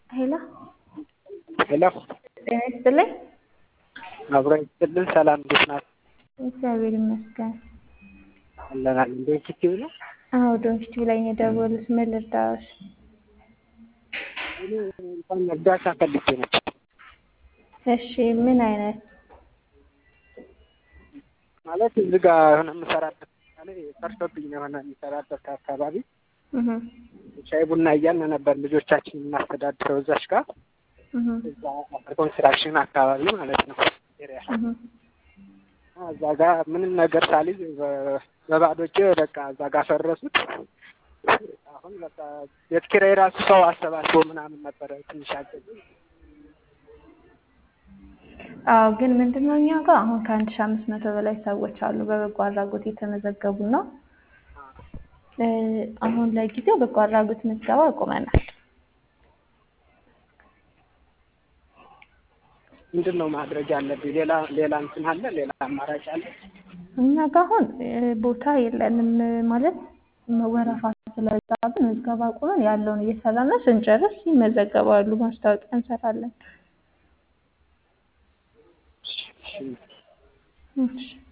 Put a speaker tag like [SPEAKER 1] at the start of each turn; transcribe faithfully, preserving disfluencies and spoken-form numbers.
[SPEAKER 1] ሄሎ
[SPEAKER 2] ሄሎ
[SPEAKER 1] ጤና ይስጥልኝ።
[SPEAKER 2] አብሮ ይስጥልን። ሰላም እንዴት ናት?
[SPEAKER 1] እግዚአብሔር ይመስገን።
[SPEAKER 2] አለናል እንዴት ስትዩ ነው?
[SPEAKER 1] አዎ ዶንኪቲ ላይ ነው የደወሉት። ምን ልርዳዎት?
[SPEAKER 2] እኔ እንኳን እርዳታ ፈልጌ ነው።
[SPEAKER 1] እሺ ምን አይነት
[SPEAKER 2] ማለት እዚህ ጋር የሆነ የምሰራበት ላይ ፈርሶብኝ ነው የሆነ የምሰራበት አካባቢ
[SPEAKER 1] እህ
[SPEAKER 2] ሻይ ቡና እያልን ነበር ልጆቻችን እናስተዳድረው እዛች ጋር
[SPEAKER 1] እህ
[SPEAKER 2] እዛ ኮንስትራክሽን አካባቢ ማለት ነው ኤሪያ
[SPEAKER 1] እህ
[SPEAKER 2] እዛ ጋር ምንም ነገር ሳልይዝ በባዶ እጄ በቃ እዛ ጋር ፈረሱት። አሁን በቃ ቤት ኪራይ ራሱ ሰው አሰባስቦ ምናምን ነበረ ትንሽ አገኘኝ።
[SPEAKER 1] አዎ ግን ምንድነው እኛ ጋር አሁን ከአንድ ሺህ አምስት መቶ በላይ ሰዎች አሉ በበጎ አድራጎት የተመዘገቡና አሁን ለጊዜው በጎ አድራጎት ምዝገባ አቁመናል።
[SPEAKER 2] ምንድነው ማድረግ ያለብኝ? ሌላ ሌላ እንትን አለ? ሌላ አማራጭ አለ?
[SPEAKER 1] እኛ ጋር አሁን ቦታ የለንም ማለት ወረፋ ስለዛብን ምዝገባ አቁመን ያለውን እየሰራን ነው። ስንጨርስ ይመዘገባሉ። ማስታወቂያ እንሰራለን።
[SPEAKER 2] እሺ
[SPEAKER 1] እሺ